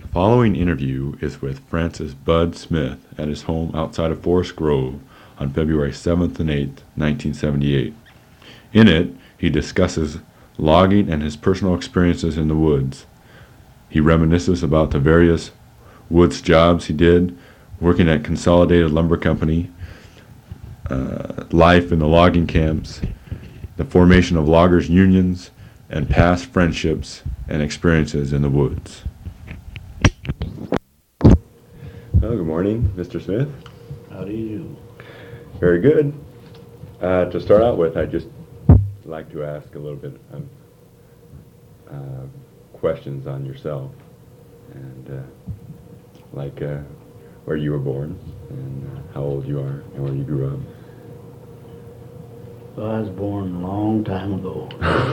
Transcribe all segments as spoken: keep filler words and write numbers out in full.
following interview is with Francis Bud Smith at his home outside of Forest Grove on February seventh and eighth, nineteen seventy-eight. In it, he discusses logging and his personal experiences in the woods. He reminisces about the various woods jobs he did, working at Consolidated Lumber Company, uh, life in the logging camps, the formation of loggers' unions, and past friendships and experiences in the woods. Well, good morning, Mister Smith. How do you do? Very good. Uh, to start out with, I'd just like to ask a little bit of uh, questions on yourself, and uh, like uh, where you were born, and uh, how old you are, and where you grew up. Well, I was born a long time ago.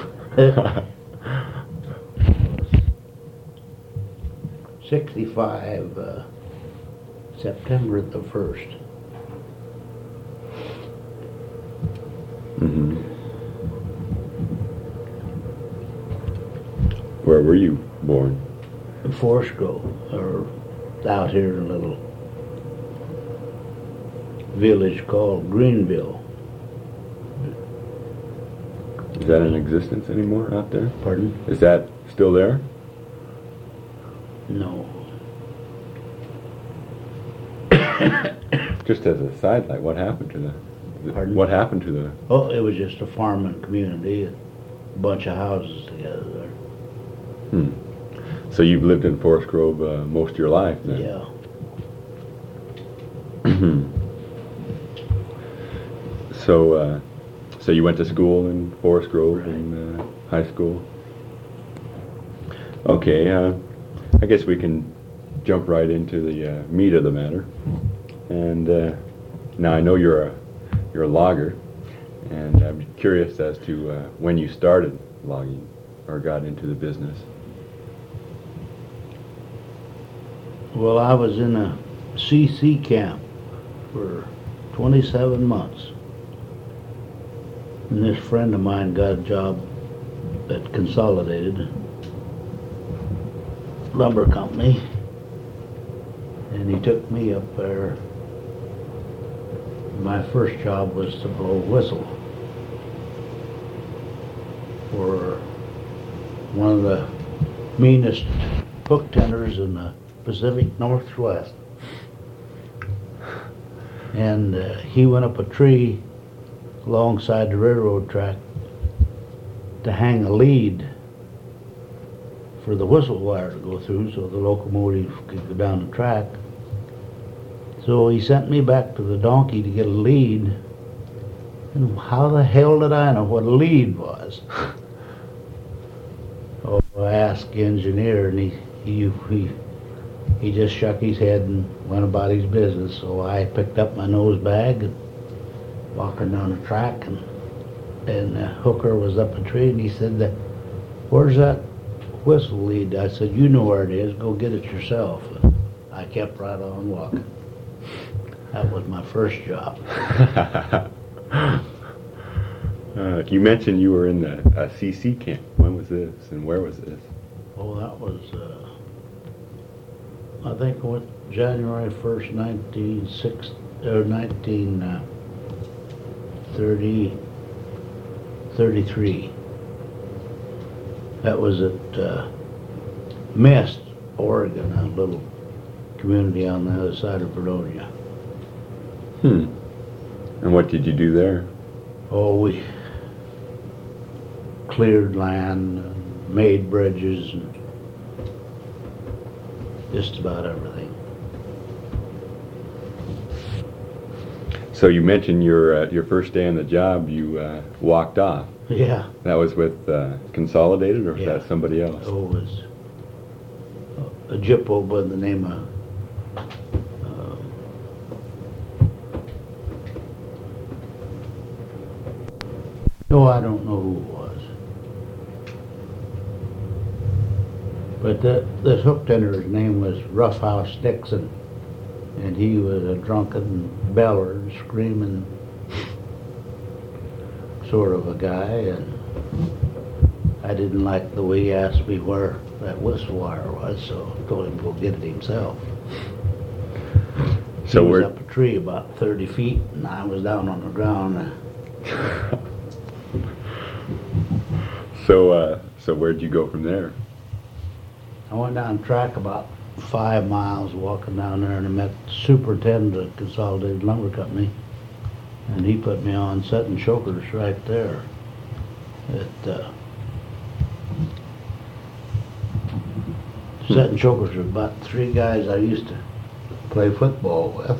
sixty-five, uh, September the first. Mm-hmm. Where were you born? In Forest Grove, or out here in a little village called Greenville. Is that in existence anymore out there? Pardon? Is that still there? No. Just as a sidelight, what happened to the? the Pardon? What happened to the? Oh, it was just a farming community, a bunch of houses together there. Hmm. So you've lived in Forest Grove uh, most of your life, then? Yeah. So, uh, so you went to school in Forest Grove Right. in uh, high school. Okay, uh, I guess we can jump right into the uh, meat of the matter. And uh, now I know you're a you're a logger, and I'm curious as to uh, when you started logging or got into the business. Well, I was in a C C camp for twenty-seven months. And this friend of mine got a job at Consolidated Lumber Company. And he took me up there. My first job was to blow a whistle for one of the meanest hook tenders in the Pacific Northwest. And uh, he went up a tree alongside the railroad track to hang a lead for the whistle wire to go through so the locomotive could go down the track. So he sent me back to the donkey to get a lead. And how the hell did I know what a lead was? Oh, I asked the engineer, and he, he, he, he just shook his head and went about his business. So I picked up my nose bag and walking down the track, and, and the hooker was up a tree, and he said, "Where's that whistle lead?" I said, "You know where it is, go get it yourself." And I kept right on walking. That was my first job. uh, you mentioned you were in the uh, C C camp. When was this, and where was this? Oh, that was, uh, I think it was January first, nineteen sixty, or nineteen thirty, thirty-three. That was at uh, Mist, Oregon, a little community on the other side of Vernonia. Hmm. And what did you do there? Oh, we cleared land, and made bridges, and just about everything. So you mentioned your uh, your first day on the job, you uh, walked off. Yeah. That was with uh, Consolidated, or was Yeah. that somebody else? Oh, it was a Jippo by the name of uh, no, I don't know who it was. But that this hook tender's name was Roughhouse Dixon, and he was a drunken beller, screaming sort of a guy, and I didn't like the way he asked me where that whistle wire was, so I told him to go get it himself. So he was we're up a tree about thirty feet, and I was down on the ground. so uh, so where'd you go from there? I went down the track about five miles walking down there, and I met the superintendent of Consolidated Lumber Company, and he put me on setting chokers right there. At, uh, setting chokers were about three guys I used to play football with.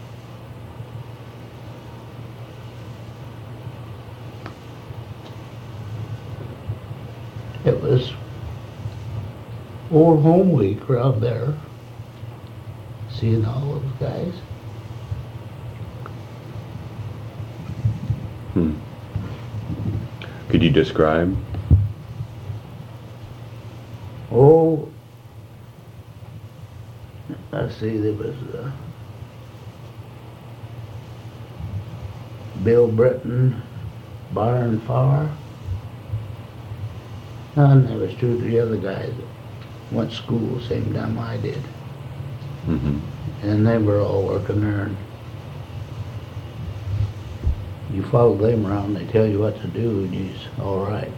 It was Old Home Week around there, seeing all those guys. Hmm. Could you describe? Oh, let's see, there was uh, Bill Britton, Byron Farr, and there was two or three other guys that went to school the same time I did. Mm-hmm. And they were all working there. And you follow them around, they tell you what to do, and you're all right.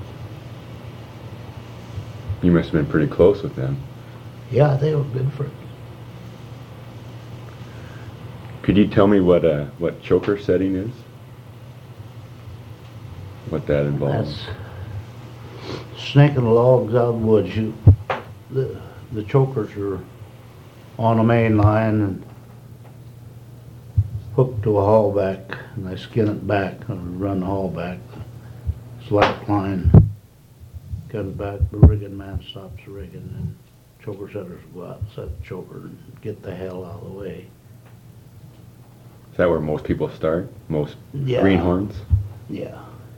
You must have been pretty close with them. Yeah, they were good friends. Could you tell me what uh, what choker setting is? What that involves? That's snaking the logs out of the woods. You, the, the chokers are on a main line and hooked to a haulback, and they skin it back and run the haulback. Slack line comes back, the rigging man stops the rigging, and choker setters go out and set the choker and get the hell out of the way. Is that where most people start? Most Yeah. greenhorns? Yeah.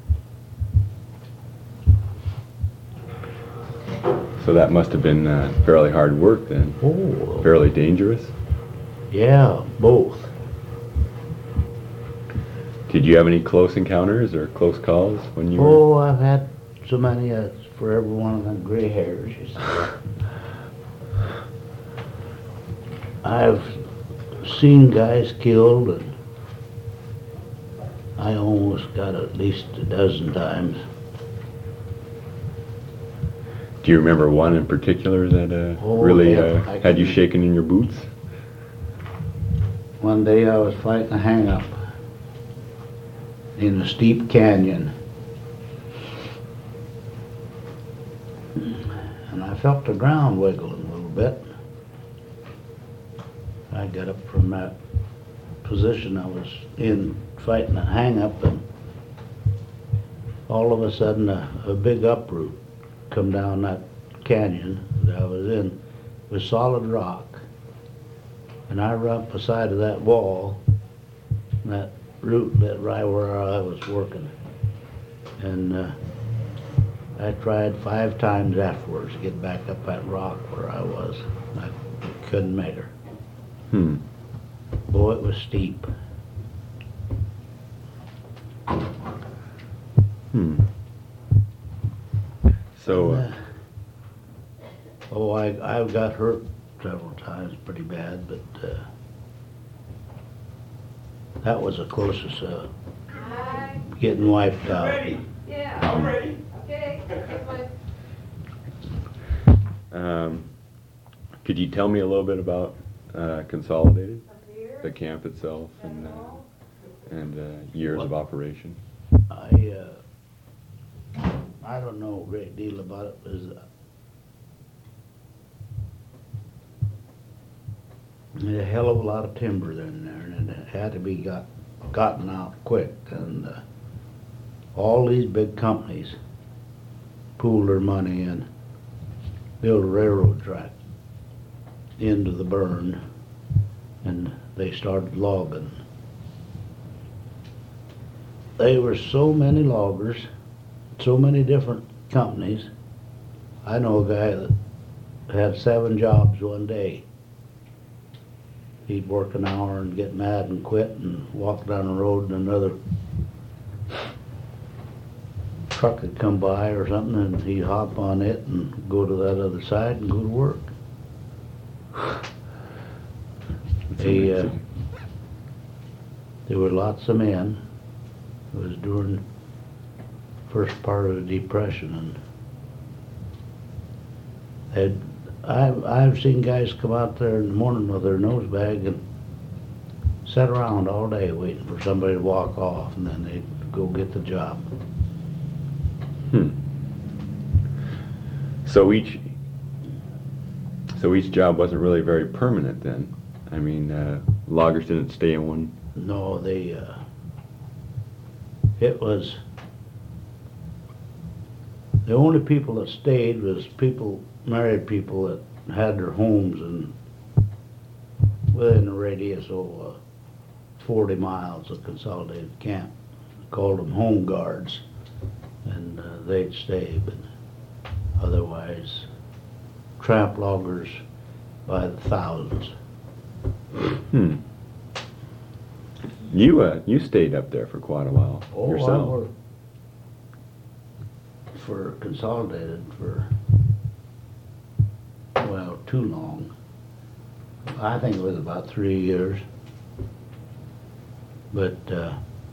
So that must have been uh, fairly hard work then. Oh. Fairly dangerous. Yeah, both. Did you have any close encounters or close calls when you were? Oh, I've had so many uh, for every one of them gray hairs, you see. I've seen guys killed, and I almost got at least a dozen times. Do you remember one in particular that uh, Oh, really yeah, uh, I had you can- shaking in your boots? One day I was fighting a hang-up in a steep canyon. And I felt the ground wiggling a little bit. I got up from that position I was in fighting a hang-up, and all of a sudden a, a big uproot come down that canyon that I was in with solid rock. And I run up the side of that wall, and that root lit right where I was working. And uh, I tried five times afterwards to get back up that rock where I was. I couldn't make her. Hmm. Boy, it was steep. Hmm. So, uh, Uh, oh, I, I got hurt several times pretty bad, but uh, that was the closest uh, getting wiped out. Yeah, I'm ready. Okay, here's my um, could you tell me a little bit about uh, Consolidated, the camp itself, and uh, and uh, years of operation? I uh, I don't know a great deal about it. There's a, there's a hell of a lot of timber in there, and it had to be got gotten out quick. And uh, all these big companies pooled their money and built a railroad track into the burn, and they started logging. There were so many loggers, so many different companies. I know a guy that had seven jobs one day. He'd work an hour and get mad and quit and walk down the road in another truck would come by or something, and he'd hop on it and go to that other side and go to work. They, uh, there were lots of men. It was during first part of the Depression, and they'd, I've, I've seen guys come out there in the morning with their nose bag and sit around all day waiting for somebody to walk off, and then they'd go get the job. Hmm. So each, so each job wasn't really very permanent then. I mean, uh, loggers didn't stay in one. No, they, uh, it was, the only people that stayed was people, married people that had their homes in, within a radius of uh, forty miles of Consolidated Camp. Called them home guards, and uh, they'd stay, but otherwise, tramp loggers by the thousands. Hmm. You uh, you stayed up there for quite a while Oh, I yourself. worked for Consolidated for, well, too long. I think it was about three years. But, uh,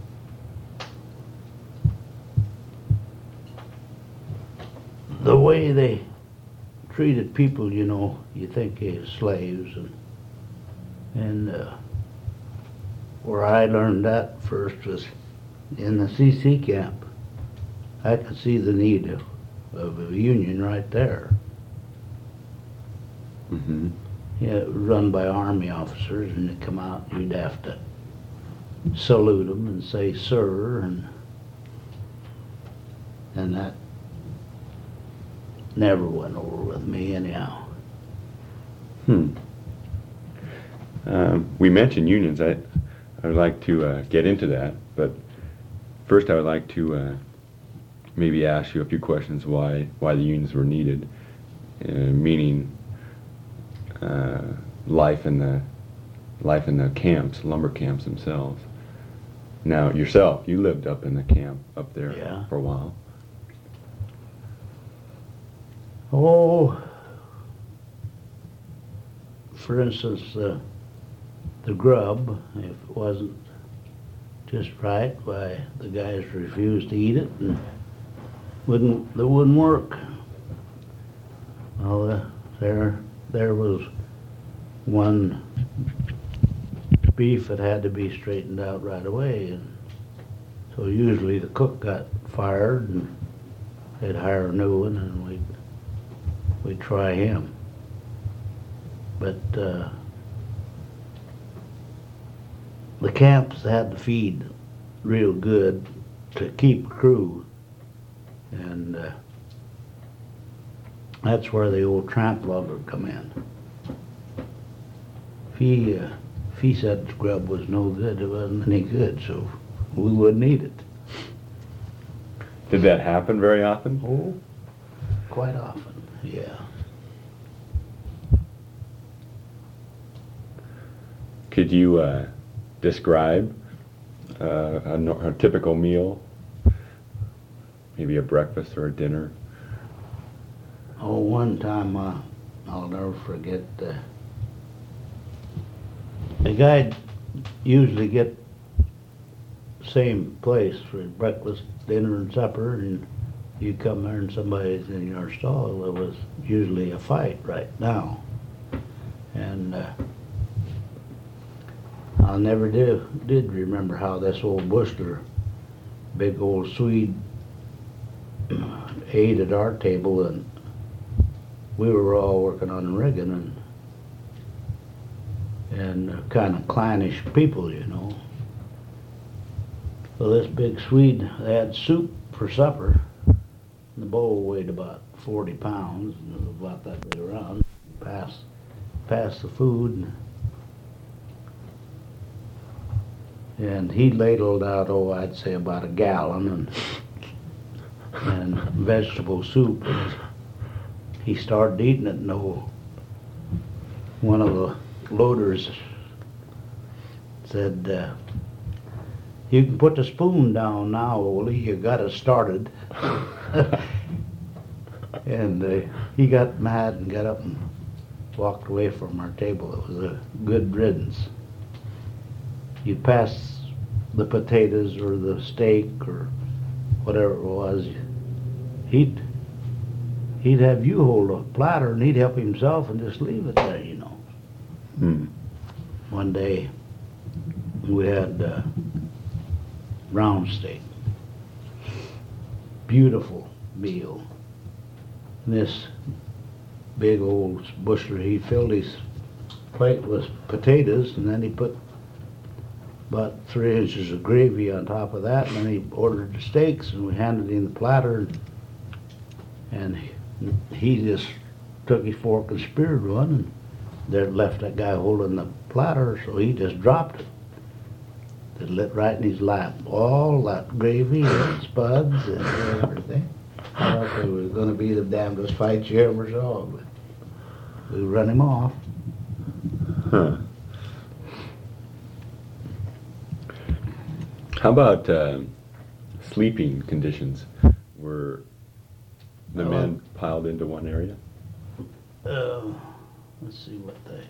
the way they treated people, you know, you think they were slaves, and, and, uh, where I learned that first was in the C C camp. I could see the need of, of a union right there. Mm-hmm. Yeah, it was run by Army officers, and they'd come out, and you'd have to salute them and say, sir, and, and that never went over with me anyhow. Hmm. Um, we mentioned unions. I I would like to uh, get into that, but first I would like to uh, maybe ask you a few questions why why the unions were needed, uh, meaning uh, life in the life in the camps, lumber camps themselves. Now yourself, you lived up in the camp up there Yeah. for a while. Oh, for instance, uh, the grub, if it wasn't just right, why the guys refused to eat it and wouldn't, they wouldn't work. Well, uh, there, there was one beef that had to be straightened out right away, and so usually the cook got fired and they'd hire a new one, and we'd we'd try him. But uh, the camps had to feed real good to keep crew, and uh, that's where the old tramp logger come in. If he, uh, if he said the grub was no good, it wasn't any good, so we wouldn't eat it. Did that happen very often? Oh, quite often, yeah. Could you uh, describe uh, a, no- a typical meal? Maybe a breakfast or a dinner? Oh, one time, uh, I'll never forget, uh, the guy'd usually get same place for breakfast, dinner, and supper, and you come there and somebody's in your stall. There was usually a fight right now. And uh, I never did, did remember how this old Bushler, big old Swede, ate at our table, and we were all working on rigging, and and kind of clannish people, you know. So this big Swede, they had soup for supper. The bowl weighed about forty pounds, and it was about that big around. Pass, pass the food, and, and he ladled out, oh, I'd say about a gallon, and and vegetable soup. And he started eating it, and oh, one of the loaders said, uh, You can put the spoon down now, Ole, you got it started. And uh, he got mad and got up and walked away from our table. It was a good riddance. You'd pass the potatoes or the steak or whatever it was, he'd he'd have you hold a platter and he'd help himself and just leave it there, you know. Hmm. One day we had uh, round steak, beautiful meal. And this big old bushler, he filled his plate with potatoes, and then he put about three inches of gravy on top of that, and then he ordered the steaks, and we handed him the platter, and he, he just took his fork and speared one, and there left that guy holding the platter, so he just dropped it. It lit right in his lap, all that gravy and spuds and everything. I thought it was going to be the damnedest fight you ever saw, but we run him off. Huh. How about uh, sleeping conditions? Were the Oh. men piled into one area? Uh, let's see what they.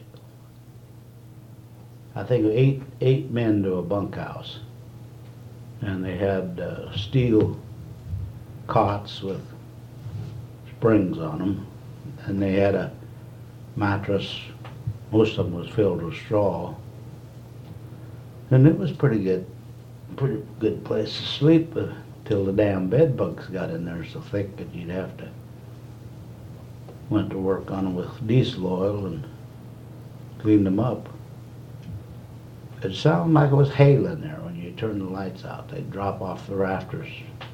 I think eight eight men to a bunkhouse, and they had uh, steel cots with springs on them, and they had a mattress. Most of them was filled with straw, and it was pretty good, pretty good place to sleep uh, till the damn bed bugs got in there so thick that you'd have to went to work on them with diesel oil and cleaned them up. It sounded like it was hail in there when you turned the lights out. They'd drop off the rafters.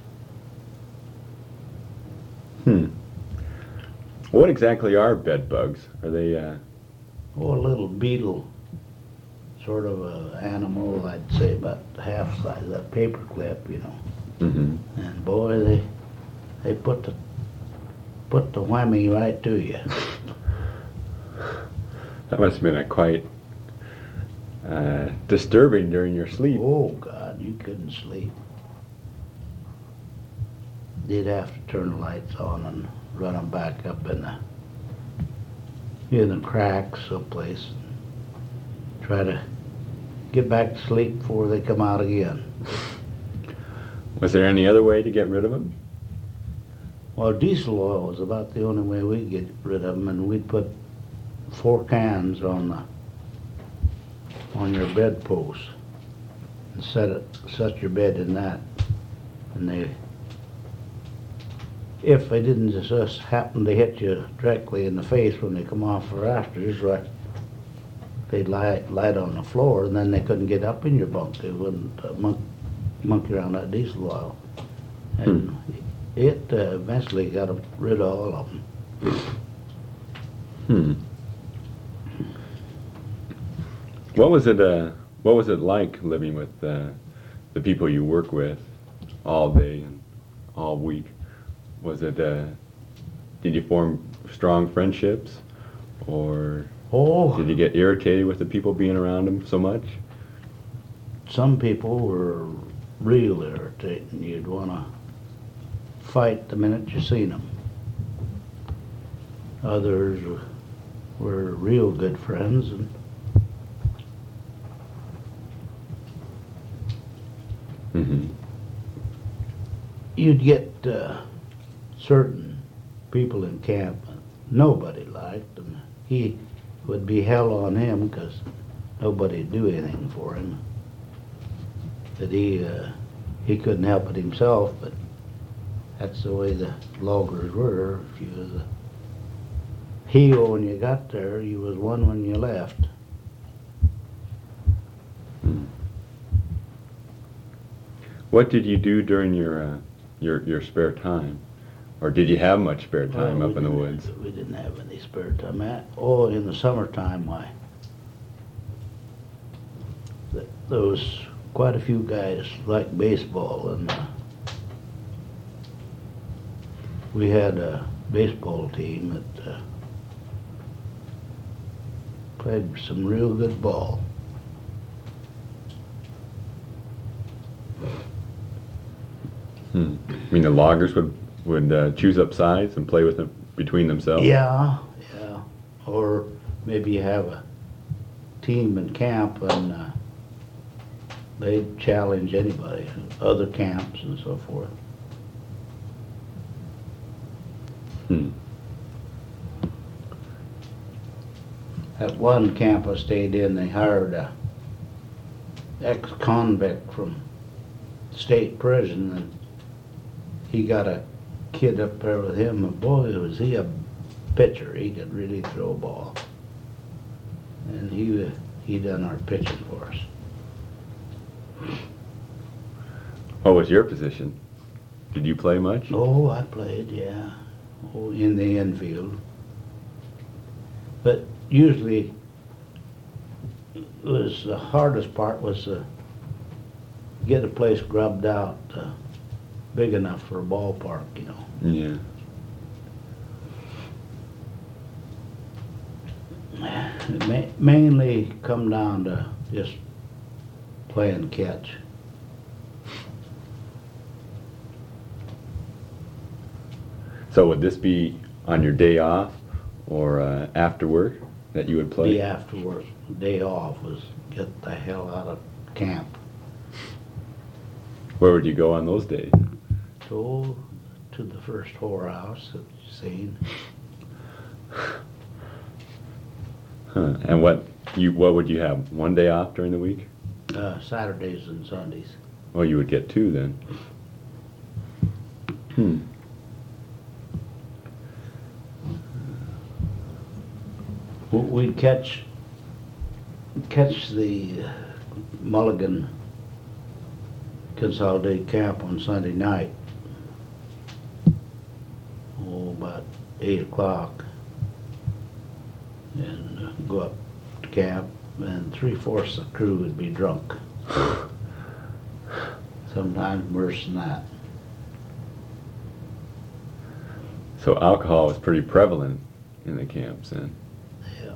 Hmm. What exactly are bed bugs? Are they, uh, Oh, a little beetle, sort of a animal, I'd say about half the size of that paper clip, you know. mm-hmm. And boy, they they put the put the whammy right to you. That must have been a quite uh, disturbing during your sleep. Oh God, you couldn't sleep. You'd have to turn the lights on and run them back up in the in the cracks someplace. Try to get back to sleep before they come out again. Was there any other way to get rid of them? Well, diesel oil was about the only way we'd get rid of them, and we'd put four cans on the on your bedpost and set it set your bed in that, and they if they didn't just happen to hit you directly in the face when they come off the rafters, right, they'd lie light on the floor, and then they couldn't get up in your bunk. They wouldn't uh, monk, monkey around that diesel oil, and Hmm. it uh, eventually got rid of all of them. Hmm. What was it? Uh, what was it like living with uh, the people you work with all day and all week? Was it? Uh, did you form strong friendships, or Oh, did you get irritated with the people being around them so much? some people were real irritating. You'd want to fight the minute you seen them. Others were real good friends, and Mm-hmm. you'd get uh, certain people in camp nobody liked, and he would be hell on him because nobody'd do anything for him. That he uh, he couldn't help it himself, but that's the way the loggers were. If you was a hero when you got there, you was one when you left. What did you do during your uh, your your spare time, or did you have much spare time Well, up we in the didn't- woods? We didn't have any spare time. Uh, Oh, in the summertime, why? th- There was quite a few guys like baseball, and uh, we had a baseball team that uh, played some real good ball. Hmm. I mean, the loggers would, would uh, choose up sides and play with them between themselves? Yeah, yeah. Or maybe you have a team in camp and uh, they challenge anybody, other camps and so forth. Hmm. At one camp I stayed in, they hired a ex-convict from state prison, and he got a kid up there with him, and boy, was he a pitcher. He could really throw a ball. And he he done our pitching for us. What was your position? Did you play much? Oh, I played, yeah. Oh, in the infield. But usually, it was the hardest part was to get a place grubbed out uh, big enough for a ballpark, you know. Yeah. It ma- mainly come down to just playing catch. So would this be on your day off or uh, after work that you would play? Day after work, day off was get the hell out of camp. Where would you go on those days? Go to the first whorehouse that you seen. Huh. And what you what would you have? One day off during the week? Uh, Saturdays and Sundays. Well, you would get two then. Hmm. W- We'd catch catch the Mulligan Consolidated Camp on Sunday night. Oh, about eight o'clock. And uh, go up to camp, and three-fourths of the crew would be drunk. Sometimes worse than that. So alcohol was pretty prevalent in the camps then. Yeah.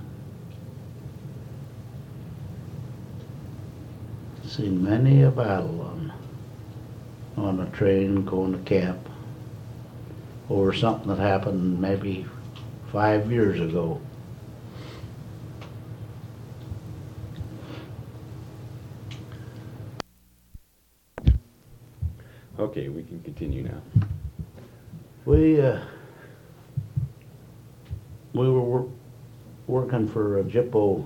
Seen many a battle on on a train going to camp over something that happened maybe five years ago. Okay, we can continue now. We uh, we were wor- working for a Jippo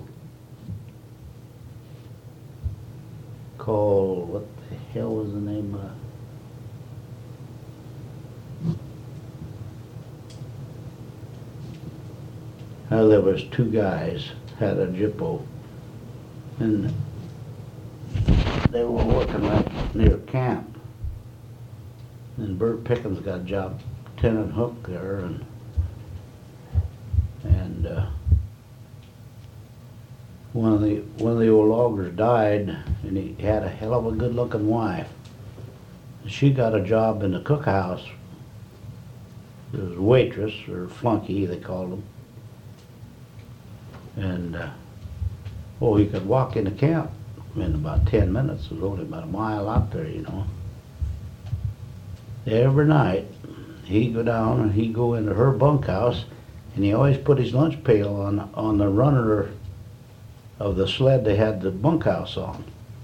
called, what the hell was the name of it? Well, there was two guys had a Jippo, and they were working right near camp. And Bert Pickens got a job tenant hook there, and and uh, one of the one of the old loggers died, and he had a hell of a good-looking wife. She got a job in the cookhouse. It was a waitress or flunky, they called them. And uh, oh, he could walk into camp in about ten minutes. It was only about a mile out there, you know. Every night, he'd go down and he'd go into her bunkhouse, and he always put his lunch pail on on the runner of the sled they had the bunkhouse on.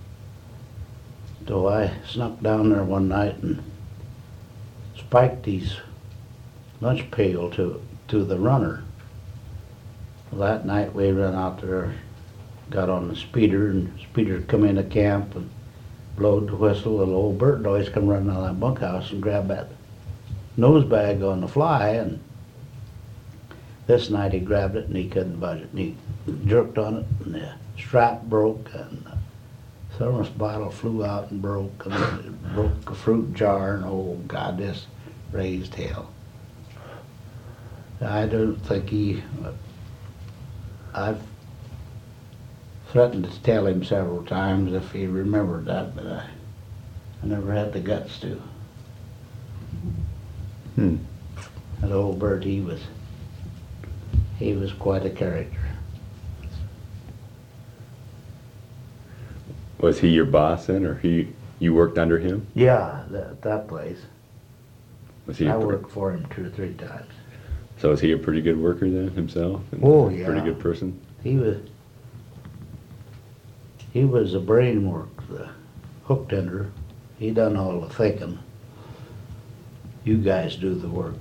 So I snuck down there one night and spiked his lunch pail to to the runner. Well, that night we ran out there, got on the speeder, and speeder come into camp and blowed the whistle, and old Bert always come running out of that bunkhouse and grab that nose bag on the fly, and this night he grabbed it and he couldn't budge it, and he jerked on it and the strap broke, and the thermos bottle flew out and broke, and it broke a fruit jar, and oh God, this raised hell. I don't think he, I've threatened to tell him several times if he remembered that, but I, I never had the guts to. Hmm. That old Bert, he was, he was quite a character. Was he your boss then, or he You worked under him? Yeah, that, that place. Was he? I a pre- worked for him two or three times. So is he a pretty good worker then himself? And Oh, a yeah. Pretty good person. He was, he was the brain work, the hook tender. He done all the thinking. You guys do the work.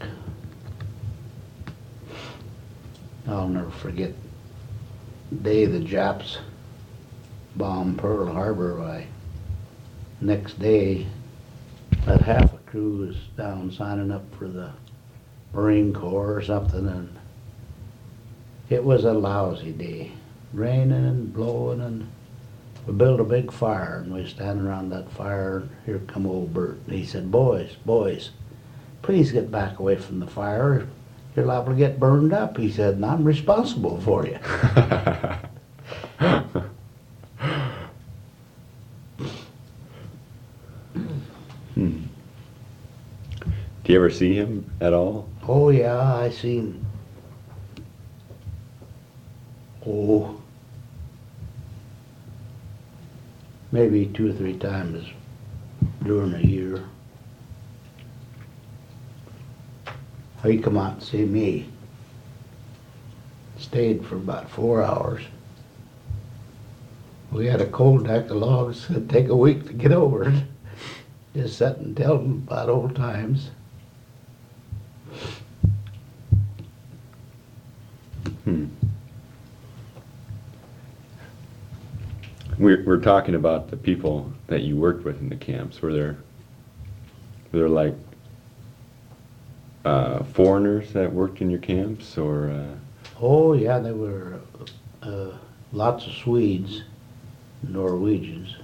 I'll never forget the day the Japs bombed Pearl Harbor. I, next day, that half a crew was down signing up for the Marine Corps or something, and it was a lousy day. Raining and blowing, and we built a big fire, and we was standing around that fire, and here come old Bert, and he said, boys, boys, please get back away from the fire. You're liable to get burned up, he said, and I'm responsible for you. Hmm. Do you ever see him at all? Oh, yeah, I seen, oh, maybe two or three times during a year. He come out and see me. Stayed for about four hours. We had a cold deck of logs. It'd take a week to get over it. Just sit and tell them about old times. Hmm. We're, we're talking about the people that you worked with in the camps. Were there, were there like uh, foreigners that worked in your camps, or? Uh... Oh, yeah, there were uh, lots of Swedes, Norwegians,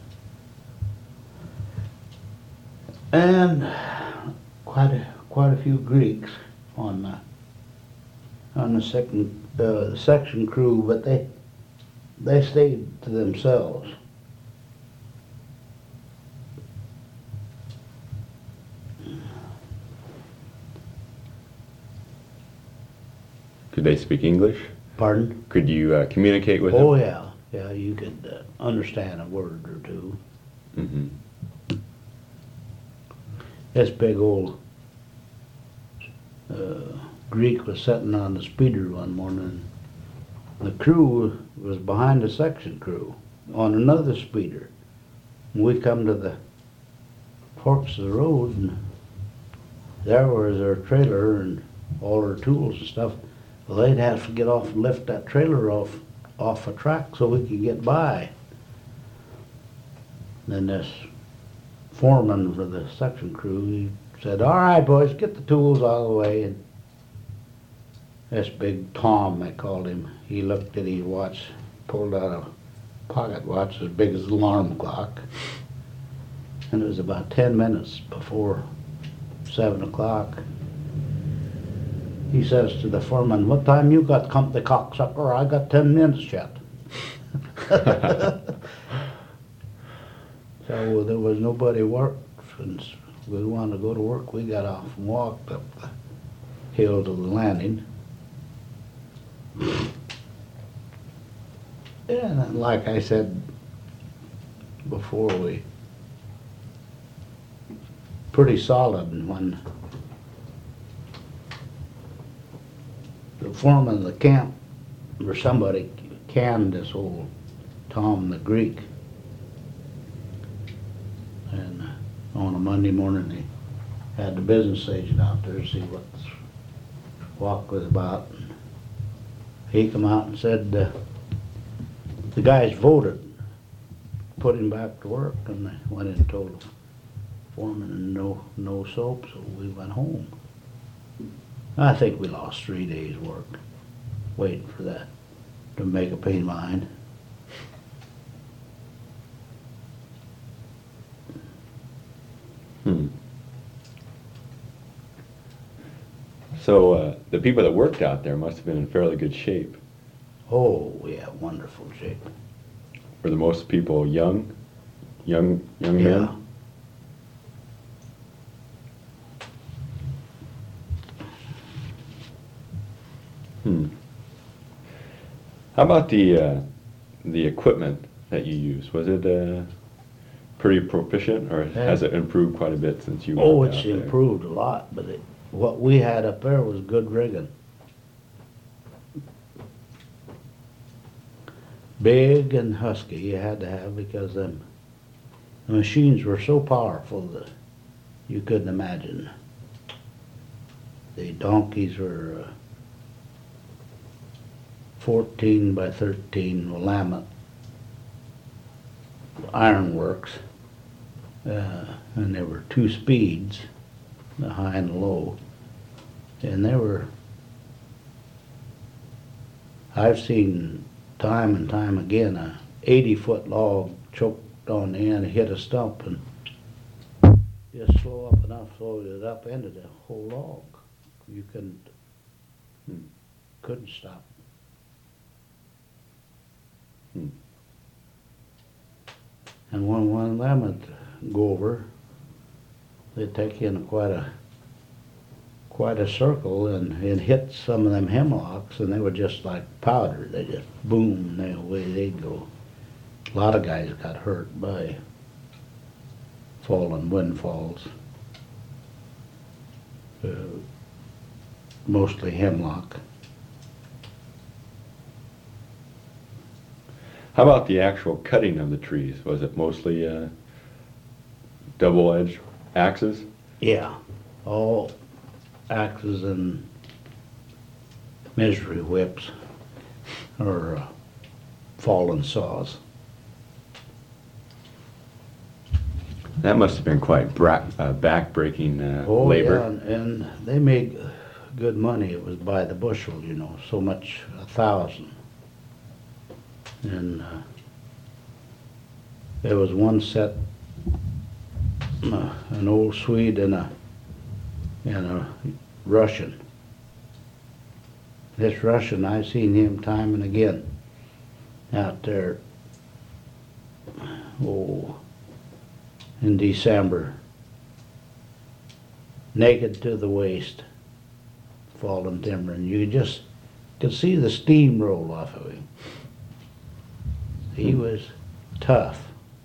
and quite a quite a few Greeks on the on the second uh, section crew, but they they stayed to themselves. Could they speak English? Pardon? Could you uh, communicate with Oh, them? yeah, yeah, you could uh, understand a word or two. Mm-hmm. This big old uh, Greek was sitting on the speeder one morning. The crew was behind the section crew on another speeder. And we come to the forks of the road, and there was their trailer and all their tools and stuff. Well, they'd have to get off and lift that trailer off off a track so we could get by. Then this foreman for the section crew, he said, all right, boys, get the tools out of the way. And this big Tom, they called him, he looked at his watch, pulled out a pocket watch as big as an alarm clock. And it was about ten minutes before seven o'clock. He says to the foreman, what time you got company, cocksucker? I got ten minutes yet. So there was nobody worked. Since we wanted to go to work, we got off and walked up the hill to the landing. And like I said before, we pretty solid. And when the foreman of the camp or somebody canned this old Tom the Greek, and on a Monday morning they had the business agent out there to see what this walk was about. And he come out and said uh, the guys voted, put him back to work, and they went in and told the foreman no no soap, so we went home. I think we lost three days' work waiting for that to make a pay line. Hmm. So uh, the people that worked out there must have been in fairly good shape. Oh, yeah, wonderful shape. Were the most people young, young, young Yeah. men? Hmm. How about the uh, the equipment that you used? Was it uh, pretty proficient, or has it improved quite a bit since you Oh, went it's out there? improved a lot, but it, what we had up there was good rigging. Big and husky you had to have, because them, the machines were so powerful that you couldn't imagine. The donkeys were uh, fourteen by thirteen Willamette ironworks, uh, and there were two speeds, the high and the low, and they were, I've seen time and time again a eighty foot log choked on the end, hit a stump, and just slow up enough so it upended the whole log. You couldn't, Hmm. couldn't stop. Hmm. And when one of them would go over, they'd take you in quite a quite a circle and, and hit some of them hemlocks, and they were just like powder. They just boom, and away they'd go. A lot of guys got hurt by falling windfalls. Uh, mostly hemlock. How about the actual cutting of the trees? Was it mostly uh, double-edged axes? Yeah, all axes and misery whips or uh, fallen saws. That must have been quite bra- uh, back-breaking uh, Oh, labor. yeah, and, and they made good money. It was by the bushel, you know, so much a thousand. And uh, there was one set, uh, an old Swede and a and a Russian. This Russian, I seen him time and again out there. Oh, in December, naked to the waist, fallen timber, and you just could see the steam roll off of him. He was tough.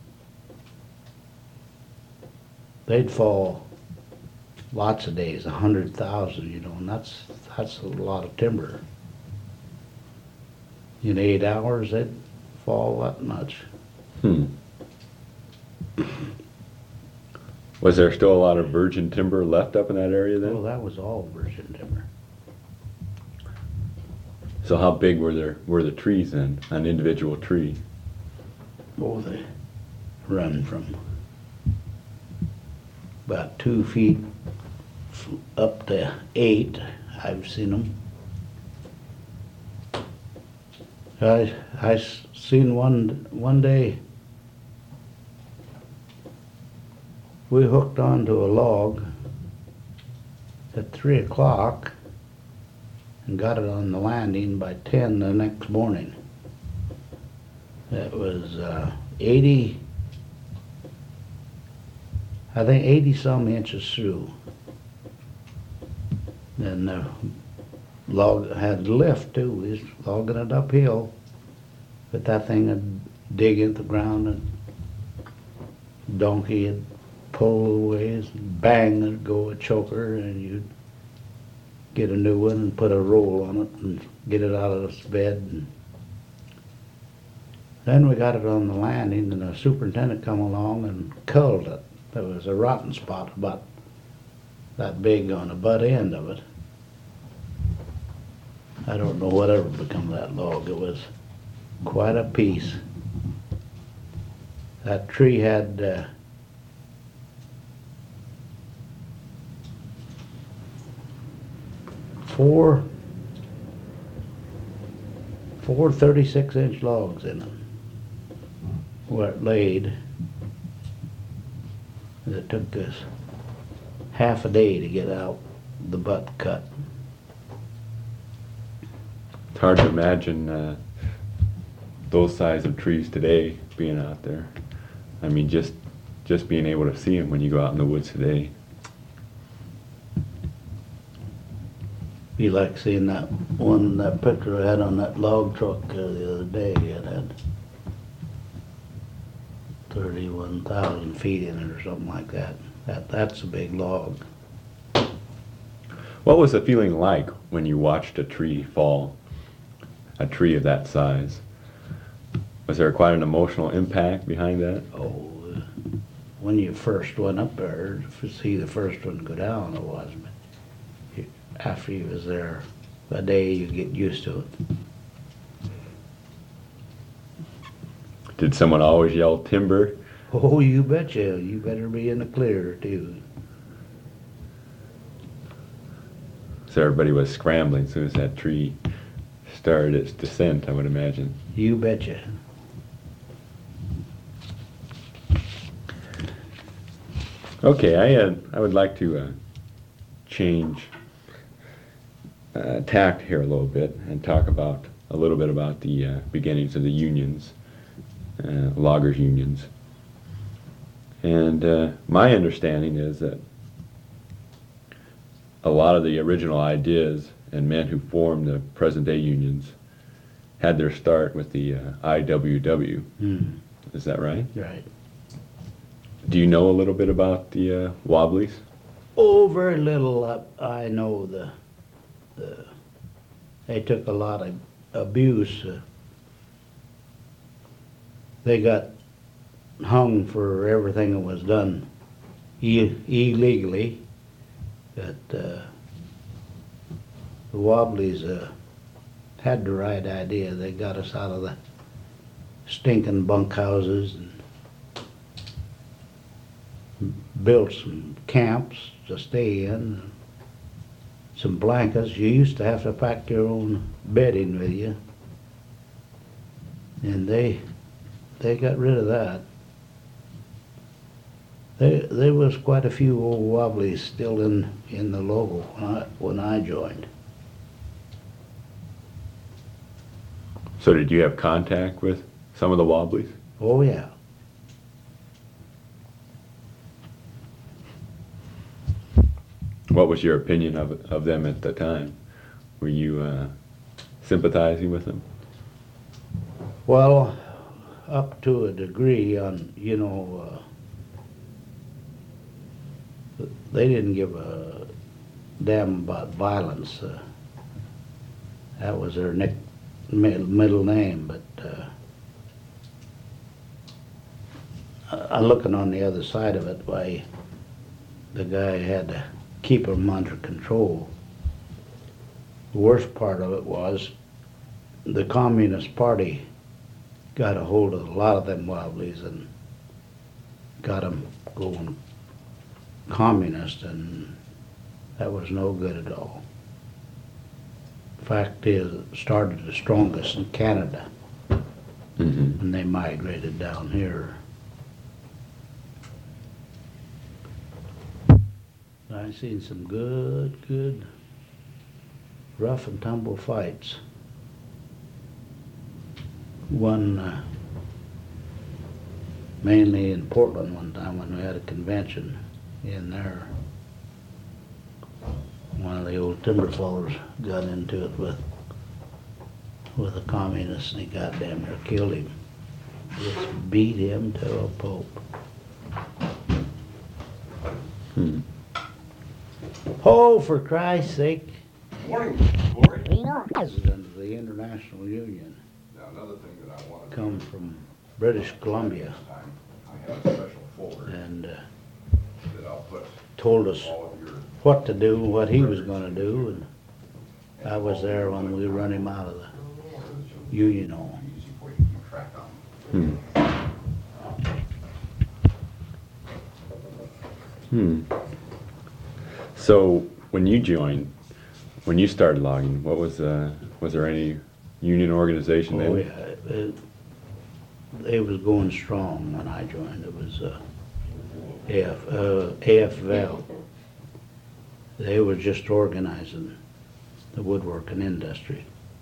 They'd fall lots of days, a hundred thousand, you know, and that's that's a lot of timber. In eight hours, they'd fall that much. Hmm. Was there still a lot of virgin timber left up in that area then? Well, that was all virgin timber. So how big were there were the trees then? An individual tree? Oh, they run from about two feet f- up to eight. I've seen them. I I s- seen one one day. We hooked onto a log at three o'clock and got it on the landing by ten the next morning. It was uh, eighty, I think eighty some inches through. And the log had lift too. We was logging it uphill, but that thing would dig into the ground and donkey would pull away, and bang, there'd go a choker, and you'd get a new one and put a roll on it and get it out of its bed. And then we got it on the landing, and the superintendent come along and culled it. There was a rotten spot about that big on the butt end of it. I don't know whatever become of that log. It was quite a piece. That tree had uh, four four thirty-six inch logs in it where it laid. It took us half a day to get out the butt cut. It's hard to imagine uh, those size of trees today being out there. I mean, just just being able to see them when you go out in the woods today. Be like seeing that one, that picture I had on that log truck uh, the other day. It had thirty-one thousand feet in it or something like that. That, that's a big log. What was the feeling like when you watched a tree fall? A tree of that size? Was there quite an emotional impact behind that? Oh, uh, when you first went up there to see the first one go down, it was. But you- after you was there a day, you get used to it. Did someone always yell timber? Oh, you betcha. You better be in the clear, too. So everybody was scrambling as soon as that tree started its descent, I would imagine. You betcha. Okay, I, uh, I would like to uh, change uh, tact here a little bit and talk about a little bit about the uh, beginnings of the unions, uh, loggers unions. And uh, my understanding is that a lot of the original ideas and men who formed the present day unions had their start with the uh, I W W. Hmm, Is that right? right. Do you know a little bit about the uh, Wobblies? Oh, very little. I, I know the, the, they took a lot of abuse. Uh, they got hung for everything that was done I- illegally. But uh, the Wobblies uh, had the right idea. They got us out of the stinking bunkhouses and built some camps to stay in, some blankets. You used to have to pack your own bedding with you. And they they got rid of that. There, there was quite a few old Wobblies still in, in the logo when I, when I joined. So did you have contact with some of the Wobblies? Oh, yeah. What was your opinion of of them at the time? Were you uh, sympathizing with them? Well, up to a degree on, you know, uh, they didn't give a damn about violence. Uh, that was their nick, middle, middle name, but uh, I- I'm looking on the other side of it, why the guy had to keep them under control. The worst part of it was the Communist Party got a hold of a lot of them Wobblies and got them going communist, and that was no good at all. Fact is, it started the strongest in Canada, Mm-hmm. and they migrated down here. I seen some good, good rough and tumble fights. One uh, mainly in Portland one time when we had a convention in there. One of the old timber fellers got into it with with a communist, and he got damn near killed him. Just beat him to a pulp. Hmm. Oh, for Christ's sake. Morning, Cory. President of the International Union, Now, another thing that I want to come from British Columbia, time, I have a special folder and uh, that I'll put told us all of your, what to do and what he was gonna do, and I was there when we run him out of the Union Hall. easy for you to keep track on. Hmm. Hmm. So when you joined, when you started logging, what was uh, was there any union organization Oh, then? yeah, it, it was going strong when I joined. It was uh, A F, uh, A F L. They were just organizing the woodworking industry.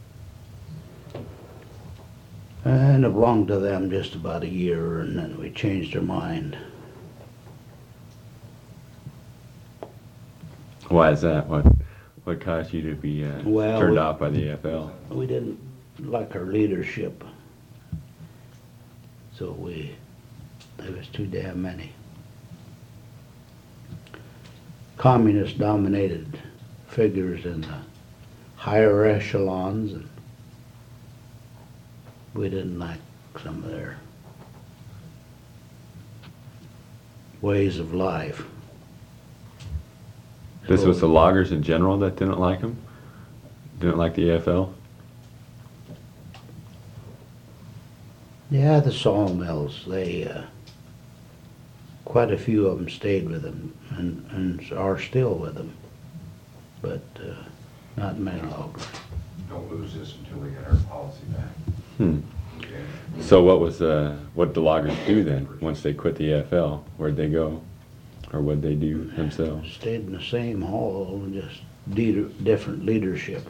And it belonged to them just about a year, and then we changed our mind. Why is that? What what caused you to be uh, Well, turned we- off by the A F L? We didn't like our leadership, so we There was too damn many. Communist dominated figures in the higher echelons, and we didn't like some of their ways of life. This So- was the loggers in general that didn't like him? Didn't like the A F L? Yeah, the sawmills, they, uh, quite a few of them stayed with them and, and are still with them, but, uh, not many longer. Don't lose this until we get our policy back. Hmm. Okay? So what was, uh, what did the loggers do then, once they quit the A F L? Where'd they go? Or what'd they do themselves? Stayed in the same hall, just de- different leadership.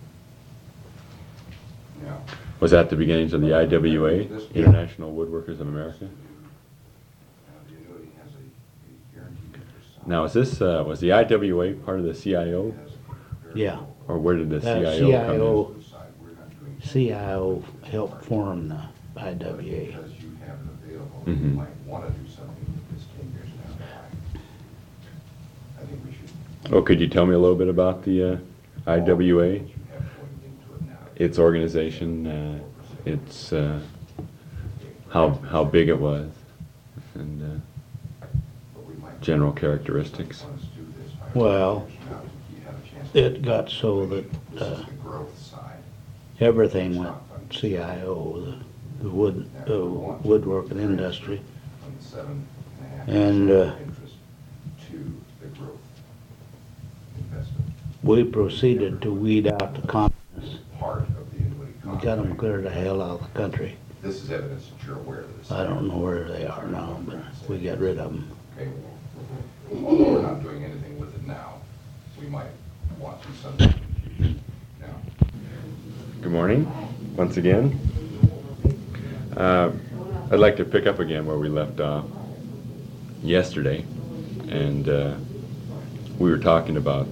Yeah. Was that the beginnings of the I W A, International Woodworkers of America? Now, the annuity has a a guaranteed interest. Now, is this, uh, was the I W A part of the C I O? It has a very Yeah, Or where did the C Uh, I O come in? CIO low side. We're not doing C I O helped form the I But W A. because you have it available, you Mhm. might want to do something with this ten years down the line. I think we should. Oh, could you tell me a little bit about the uh, I W A? What you have going into it now. Its organization, uh, its, uh, how, how big it was, and uh, But we might- general characteristics. Let's do this. Well, Now, you have a chance to- It got so that, This uh, is the growth side. everything went C I O, the, the wood, uh, woodworking industry. From the seven and a half And, percent uh, interest to the growth investment, We proceeded to weed out the communists. part of the annuity We contract. got them clear the hell out of the country. This is evidence that you're aware of this. I don't know where they are now, but we got rid of them. Okay. Although we're not doing anything with it now, we might want to someday. Now, Good morning, once again. Uh, I'd like to pick up again where we left off yesterday, and uh, we were talking about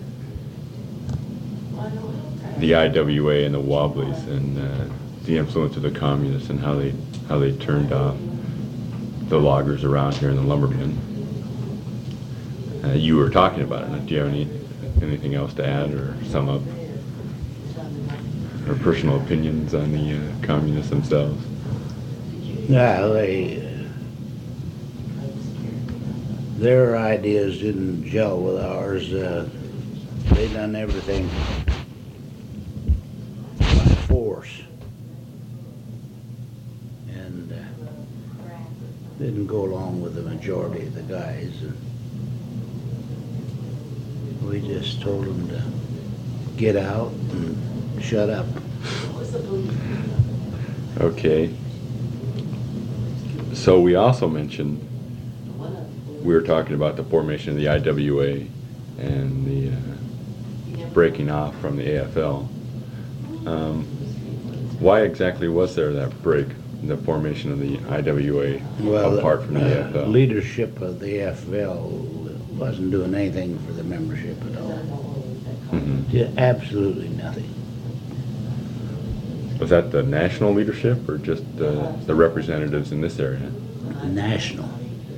the I W A and the Wobblies and uh, the influence of the communists and how they how they turned off the loggers around here and the lumbermen. Uh, you were talking about it. Do you have any anything else to add or sum up? Or personal opinions on the uh, communists themselves? Yeah, they, their ideas didn't gel with ours. Uh, they done everything by force. And uh, didn't go along with the majority of the guys. And we just told them to get out and shut up. Okay. So we also mentioned, we were talking about the formation of the I W A and the uh, breaking off from the A F L. Um, why exactly was there that break, the formation of the I W A Well, apart from the A F uh, L? leadership of the A F L wasn't doing anything for the membership at all. Mhm. Just absolutely nothing. Was that the national leadership or just uh, the representatives in this area? National.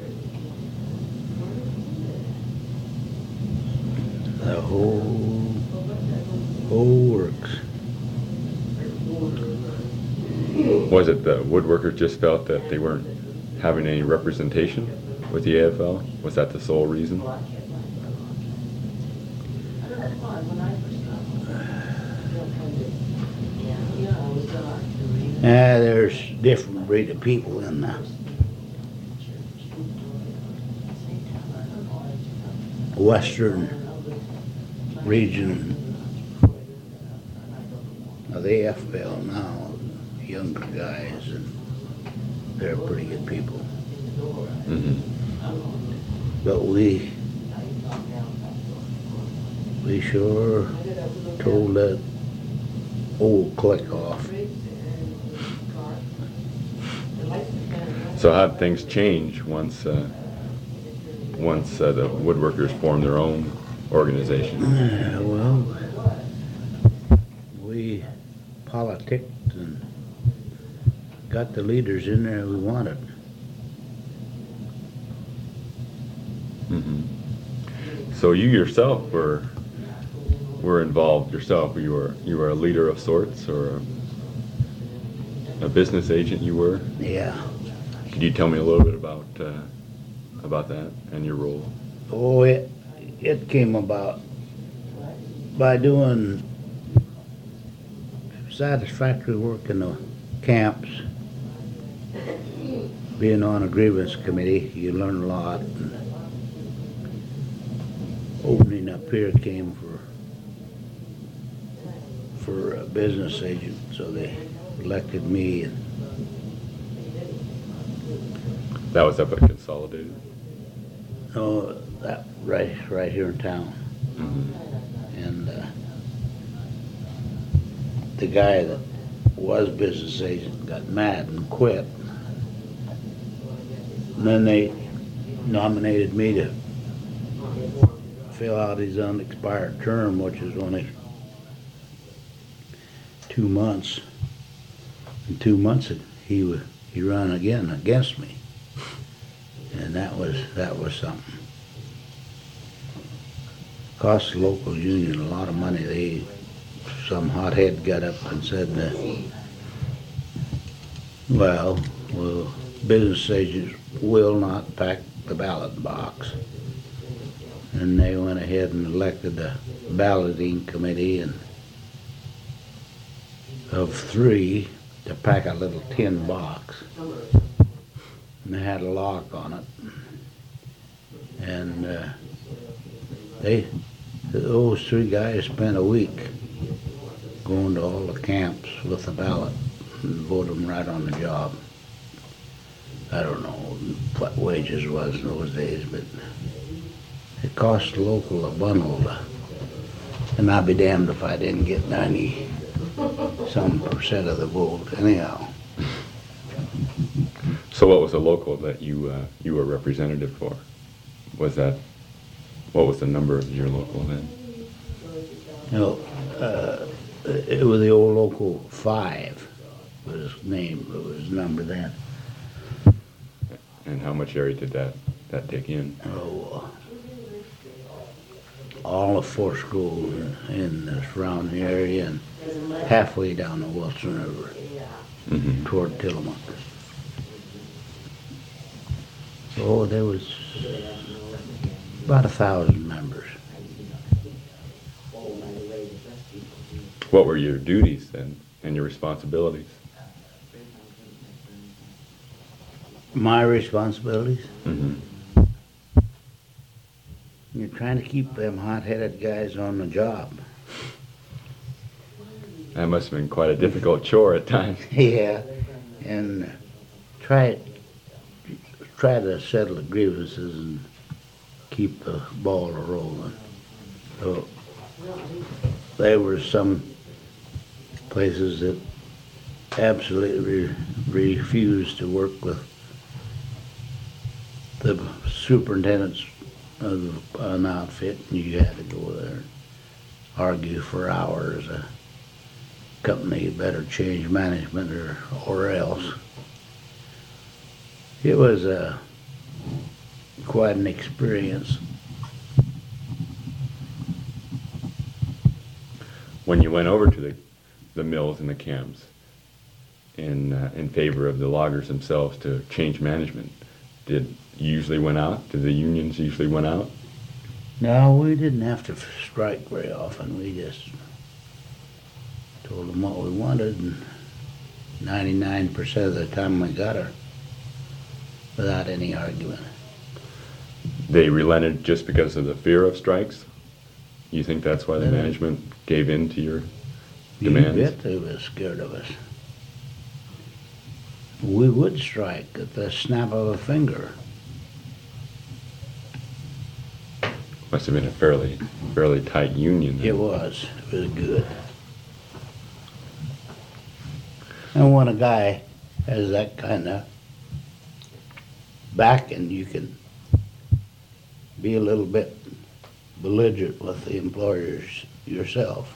The whole, whole works. Was it the woodworkers just felt that they weren't having any representation with the A F L? Was that the sole reason? Uh, there's different breed of people in the western region of the A F L now, younger guys, and they're pretty good people. Mhm. But we, we sure told that old clique off. So how did things change once uh, once uh, the woodworkers formed their own organization? Uh, well, we politicked and got the leaders in there we wanted. Mhm. So you yourself were were involved yourself. You were you were a leader of sorts, or a, a business agent. You were. Yeah. Could you tell me a little bit about uh, about that and your role? Oh, it, it came about by doing satisfactory work in the camps. Being on a grievance committee, you learn a lot. And opening up here came for for a business agent, so they elected me. And That was up at Consolidated. oh, that right right here in town. Mm-hmm. And uh, the guy that was business agent got mad and quit. And then they nominated me to fill out his unexpired term, which is only two months. In two months, he wa- he ran again against me, and that was that was something. Cost the local union a lot of money. They some hothead got up and said that, well, well, business agents will not pack the ballot box. And they went ahead and elected a balloting committee and of three to pack a little tin box. And they had a lock on it. And uh, they, those three guys spent a week going to all the camps with the ballot and vote them right on the job. I don't know what wages was in those days, but it cost the local a bundle to, and I'd be damned if I didn't get ninety some percent of the vote anyhow. So what was the local that you uh, you were representative for? Was that, what was the number of your local then? You know, uh, it was the old local five was his name, it was his number then. And how much area did that, that take in? Oh, uh, all of Forest Grove in the surrounding area and halfway down the Wilson River Mm-hmm. toward Tillamook. Oh, there was about a thousand members. What were your duties then and your responsibilities? My responsibilities? Mm-hmm. You're trying to keep them hot-headed guys on the job. That must have been quite a difficult chore at times. Yeah, and try try to settle the grievances and keep the ball rolling. So there were some places that absolutely re- refused to work with the superintendents of an outfit, and you had to go there and argue for hours. A company better change management or, or else. It was uh, quite an experience. When you went over to the, the mills and the camps in uh, in favor of the loggers themselves to change management, did you usually went out? Did the unions usually went out? No, we didn't have to strike very often. We just told them what we wanted, and ninety-nine percent of the time we got her without any argument. They relented just because of the fear of strikes? You think that's why the Yeah. management gave in to your You demands? bet they was scared of us. We would strike at the snap of a finger. Must have been a fairly fairly tight union then. It was. It was good. And when a guy has that kind of backing, you can be a little bit belligerent with the employers yourself.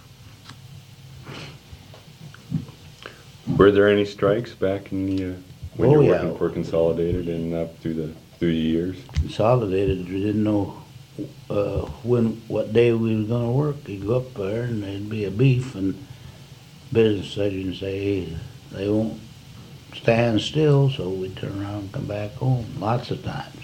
Were there any strikes back in the uh, when Oh, you were yeah. working for Consolidated and up through the through through the years? Consolidated, we didn't know, uh, when, what day we was gonna work. You'd go up there and there'd be a beef and business surgeon say they won't stand still, so we'd turn around and come back home, lots of times.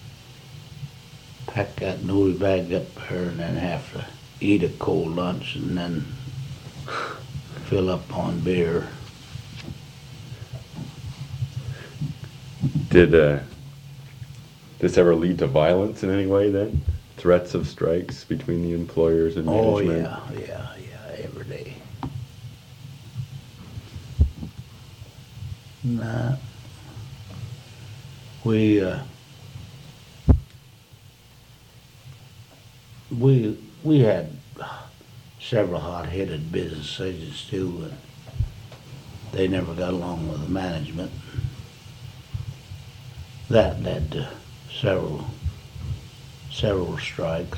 Pack that nose bag up there and then have to eat a cold lunch and then fill up on beer. Did uh, this ever lead to violence in any way then? Threats of strikes between the employers and Oh, management? yeah, yeah, yeah, every day. Nah. We, uh, we, we had several hot-headed business agents too, and they never got along with the management. That led to several, several strikes.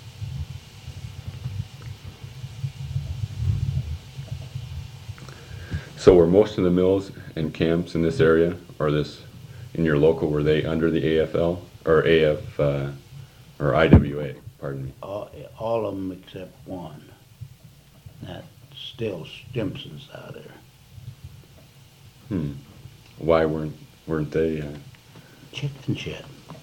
So were most of the mills and camps in this area, or this, in your local, were they under the A F L, or A F, uh, or I W A, pardon me? All, all of them except one. That's still Stimson's out there. Hmm. Why weren't, weren't they, uh, Chicken shed.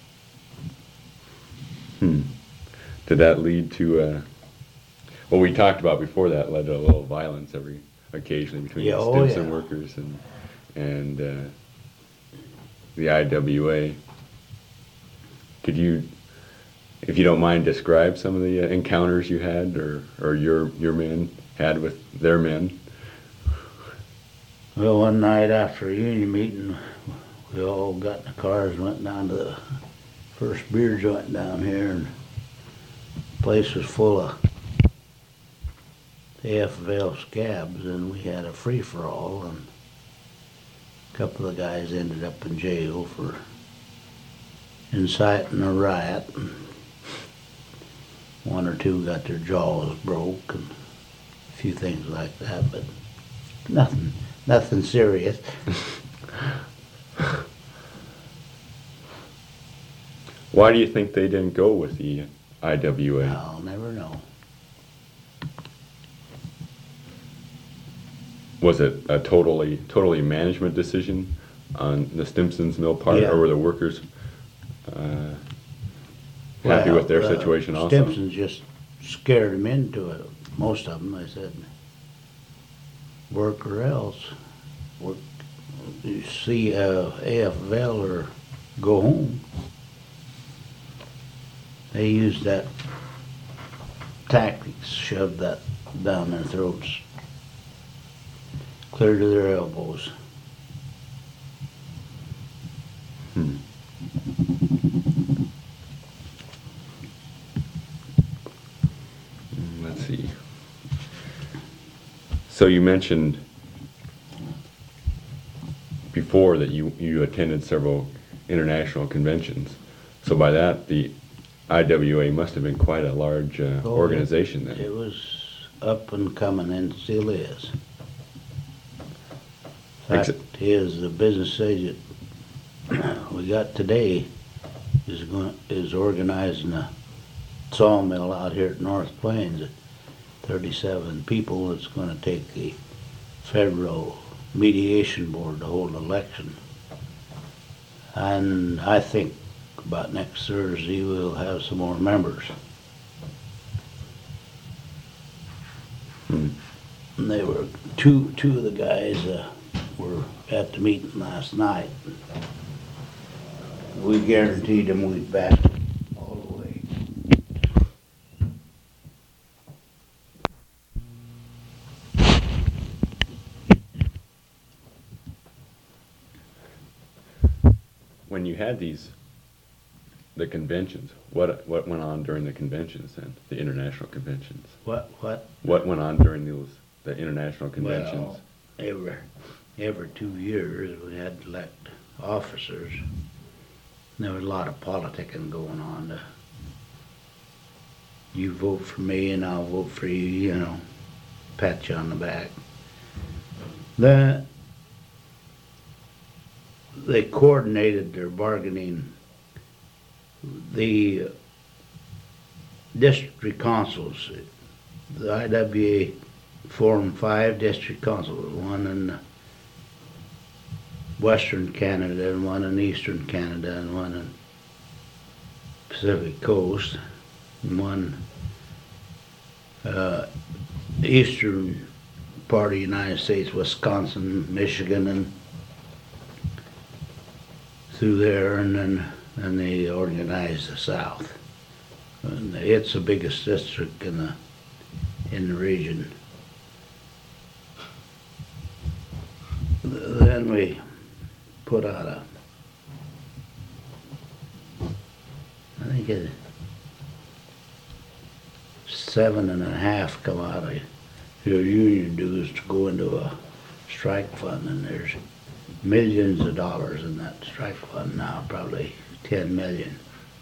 hmm. Did that lead to, uh, well, we talked about before that led to a little violence every, occasionally between Yeah, the oh, Stimson yeah. workers and, and, uh, the I W A. Could you, if you don't mind, describe some of the uh, encounters you had, or, or your, your men had with their men? Well, one night after a union meeting, we all got in the cars and went down to the first beer joint down here, and the place was full of A F L scabs, and we had a free-for-all, and a couple of guys ended up in jail for inciting a riot. One or two got their jaws broke and a few things like that, but nothing, nothing serious. Why do you think they didn't go with the I W A? I'll never know. Was it a totally, totally management decision on the Stimson's mill part, Yeah. or were the workers uh, happy with their Well, uh, situation also? Stimson just scared them into it. Most of them, I said, work or else. Work, you see uh, A F L or go home. They used that tactics, shoved that down their throats, clear to their elbows. Hmm. Mm, Let's see. So you mentioned before that you, you attended several international conventions. So by that, the I W A must have been quite a large uh, Oh, organization then. It was up and coming and still is. Fact Ex- is, the business agent we got today is going, is organizing a sawmill out here at North Plains at thirty-seven people. It's gonna take the federal mediation board to hold an election. And I think about next Thursday we'll have some more members. Hmm. And they were, two, two of the guys uh, were at the meeting last night. We guaranteed them we'd back all the way. When you had these, the conventions, what what went on during the conventions then, the international conventions? What, what? What went on during those, the international conventions? Well, every, every two years we had to elect officers. There was a lot of politicking going on. To, you vote for me and I'll vote for you, you know, pat you on the back. That they coordinated their bargaining the district councils, the I W A formed five district councils, one in Western Canada and one in Eastern Canada and one in Pacific Coast and one uh, eastern part of the United States, Wisconsin, Michigan, and through there, and then and they organized the South. And it's the biggest district in the in the region. Then we put out a, I think it seven and a half come out of your union dues to go into a strike fund, and there's millions of dollars in that strike fund now, probably ten million.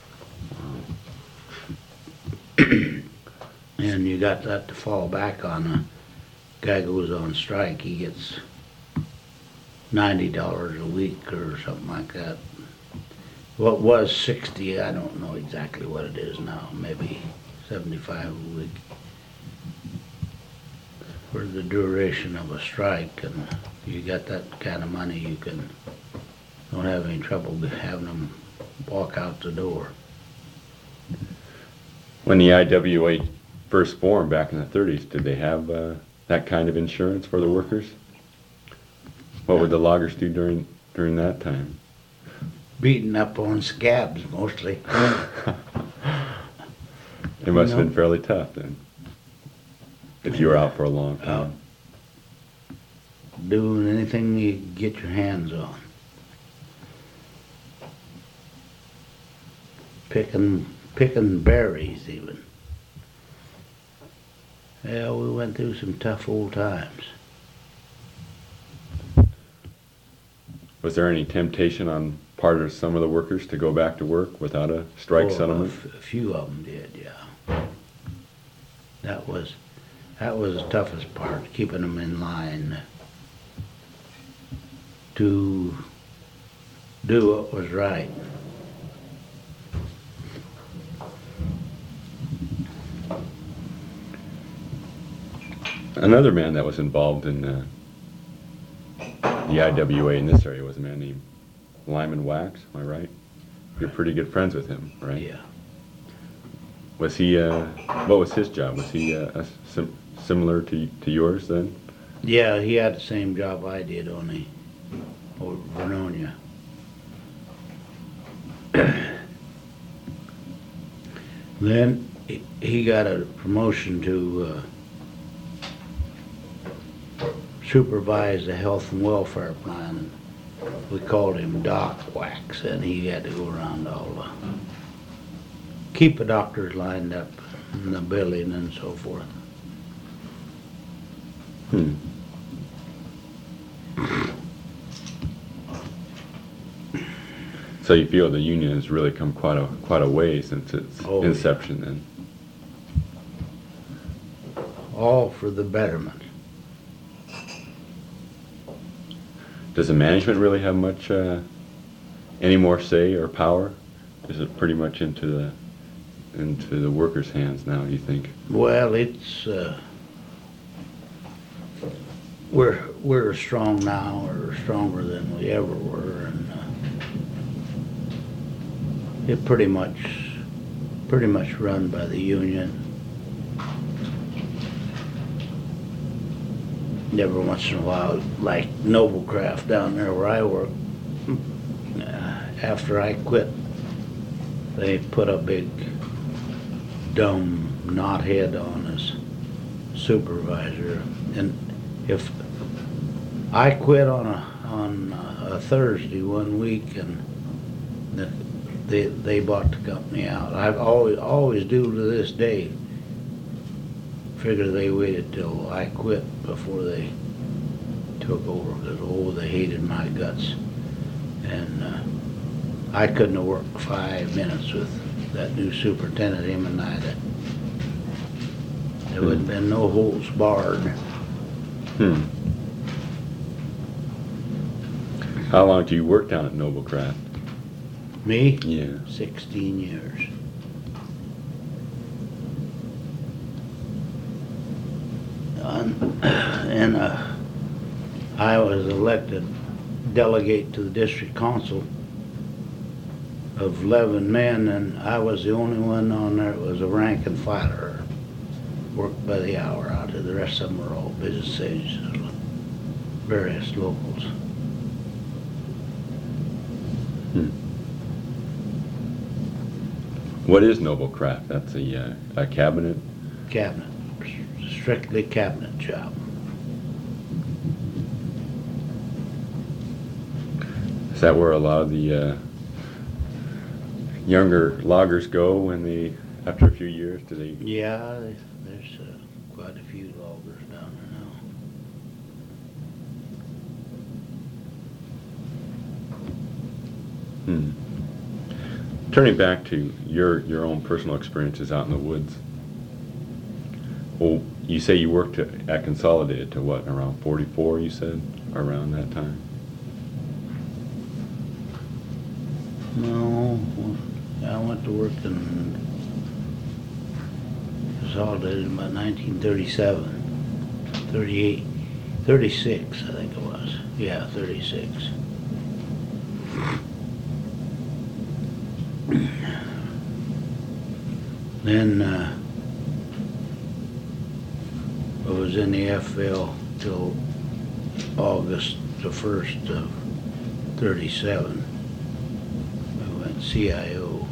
And you got that to fall back on. A guy goes on strike, he gets ninety dollars a week or something like that. What was sixty, I don't know exactly what it is now, maybe seventy-five a week for the duration of a strike. And you got that kind of money, you can don't have any trouble having them walk out the door. When the I W A first formed back in the thirties, did they have uh, that kind of insurance for the workers? What would the loggers do during during that time? Beating up on scabs mostly. It must have No. been fairly tough then, if you were out for a long time. Doing anything you get your hands on. Picking, picking berries even. Yeah, we went through some tough old times. Was there any temptation on part of some of the workers to go back to work without a strike Oh, settlement? A f- a few of them did, yeah. That was, that was the toughest part, keeping them in line to do what was right. Another man that was involved in uh, the I W A in this area was a man named Lyman Wax, am I right? You're pretty good friends with him, right? Yeah. Was he, uh, what was his job? Was he uh, a sim- similar to, to yours then? Yeah, he had the same job I did, only over Vernonia. Then he- he got a promotion to uh, supervise the health and welfare plan. We called him Doc Wax, and he had to go around all the, keep the doctors lined up in the building and so forth. Hmm. So you feel the union has really come quite a quite a way since its Oh, yeah. inception then? All for the betterment. Does the management really have much, uh, any more say or power? Is it pretty much into the, into the workers' hands now, you think? Well, it's, uh, we're, we're strong now, or stronger than we ever were, and, uh, it pretty much, pretty much run by the union. Every once in a while, like Noblecraft down there where I work, uh, after I quit, they put a big dumb knothead on as supervisor. And if I quit on a on a Thursday one week, and the, they they bought the company out. I've always always do to this day. Figure they waited till I quit before they took over, because oh, they hated my guts, and uh, I couldn't have worked five minutes with that new superintendent. Him and I, that there would have been no holds barred. Hmm. How long do you work down at Noblecraft? Me? Yeah. Sixteen years. On- And uh, I was elected delegate to the district council of eleven men, and I was the only one on there that was a rank and filer. Worked by the hour out there. The rest of them were all business agents, various locals. What is Noble Craft? That's a, uh, a cabinet? Cabinet, strictly cabinet job. Is that where a lot of the uh, younger loggers go when they, after a few years, do they? Yeah, there's uh, quite a few loggers down there now. Hmm. Turning back to your your own personal experiences out in the woods. Well, you say you worked at, at Consolidated to what, around forty-four, you said, around that time? No, I went to work in Consolidated in about nineteen thirty-seven, thirty-eight, thirty-six, I think it was. Yeah, thirty-six. Then uh, I was in the F L till August the first of thirty-seven. I went C I O.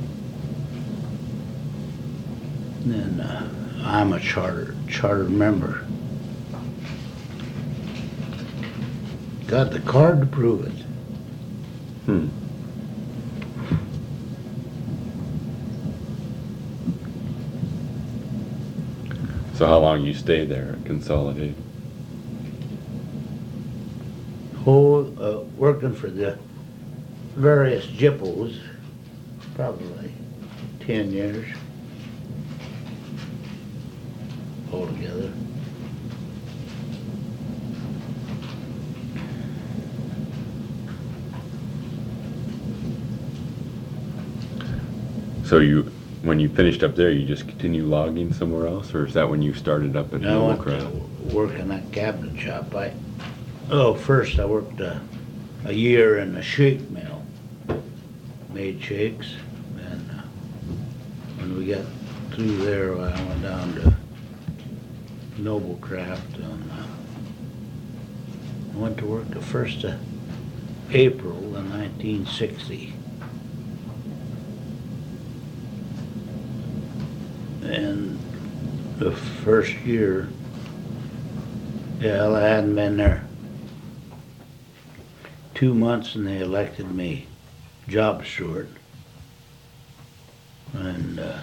And then uh, I'm a charter charter member. Got the card to prove it. Hmm. So how long you stayed there at Consolidated? Whole, uh, working for the various J I P Os, probably ten years altogether. So you, when you finished up there, you just continue logging somewhere else, or is that when you started up at And I went Noble to work in that cabinet shop. I, oh, first I worked a, a year in a shake mill, made shakes, and uh, when we got through there, I went down to Noble Craft, and uh, I went to work the first of April in nineteen sixty. And the first year, yeah, I hadn't been there two months and they elected me job steward. And uh,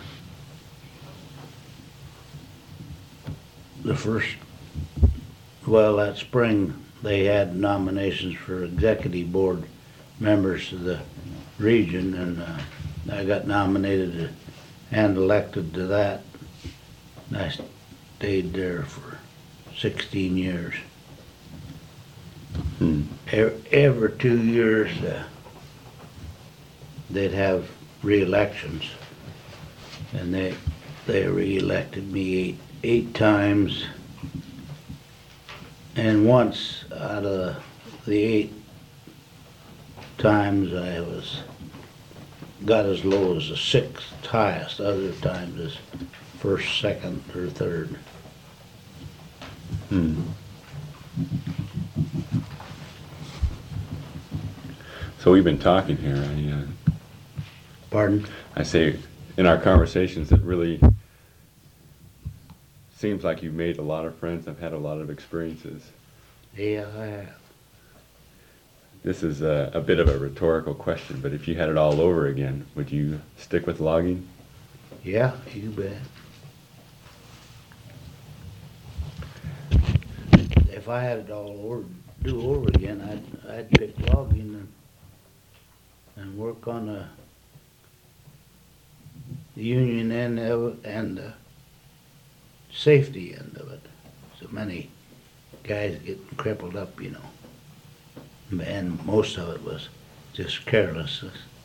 the first, well, that spring, they had nominations for executive board members of the region, and uh, I got nominated to and elected to that. I stayed there for sixteen years. Hmm. Every, every two years, uh, they'd have re-elections, and they they re-elected me eight eight times, and once out of the eight times I was got as low as the sixth highest, other times as first, second, or third. Hmm. So we've been talking here. I, uh, Pardon? I say in our conversations, it really seems like you've made a lot of friends. I've had a lot of experiences. Yeah, I have. This is a, a bit of a rhetorical question, but if you had it all over again, would you stick with logging? Yeah, you bet. If I had it all over, do over again, I'd, I'd pick logging and, and work on the, the union end of it and the safety end of it. So many guys getting crippled up, you know. And most of it was just carelessness.